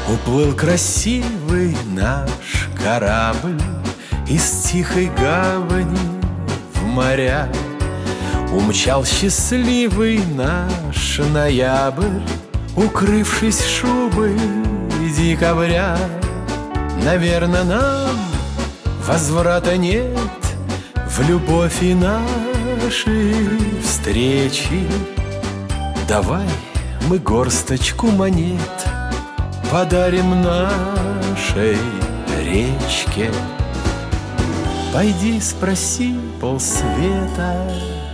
Уплыл красивый наш корабль из тихой гавани в моря. Умчал счастливый наш ноябрь, укрывшись шубой декабря. Наверно, нам возврата нет в любовь и наши встречи. Давай мы горсточку монет подарим нашей речке. Пойди спроси полсвета,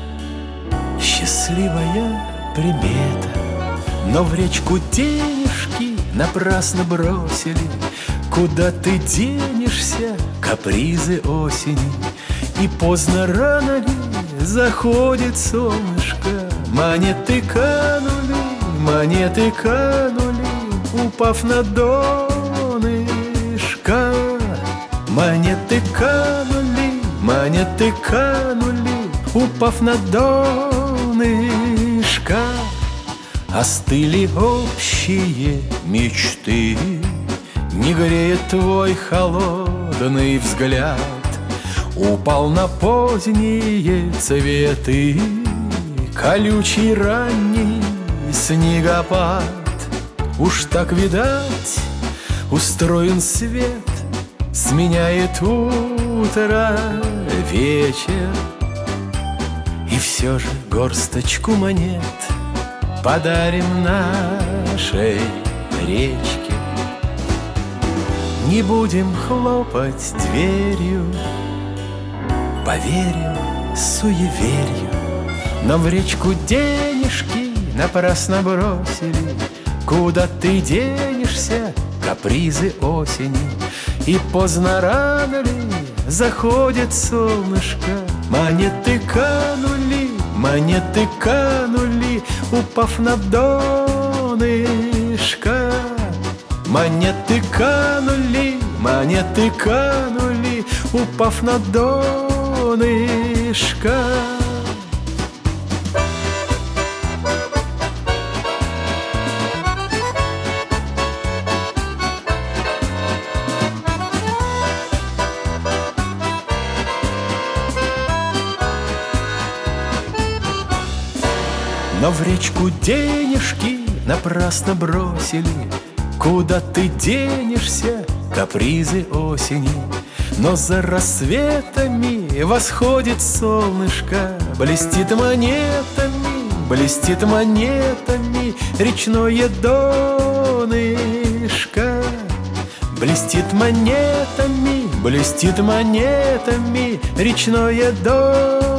счастливая примета. Но в речку денежки напрасно бросили. Куда ты денешься, капризы осени? И поздно рано ли заходит солнышко? Монеты канули, упав на донышко. Монеты канули, упав на донышко. Остыли общие мечты, не греет твой холодный взгляд. Упал на поздние цветы колючий ранний снегопад. Уж так, видать, устроен свет, сменяет утро вечер. И все же горсточку монет подарим нашей речке. Не будем хлопать дверью, поверим суеверью. Но в речку денежки напрасно бросили. Куда ты денешься, капризы осени? И поздно рано ли заходит солнышко? Монеты канули, упав на донышко. Монеты канули, упав на донышко. Но в речку денежки напрасно бросили. Куда ты денешься, капризы осени? Но за рассветами восходит солнышко, блестит монетами речное донышко. Блестит монетами речное донышко.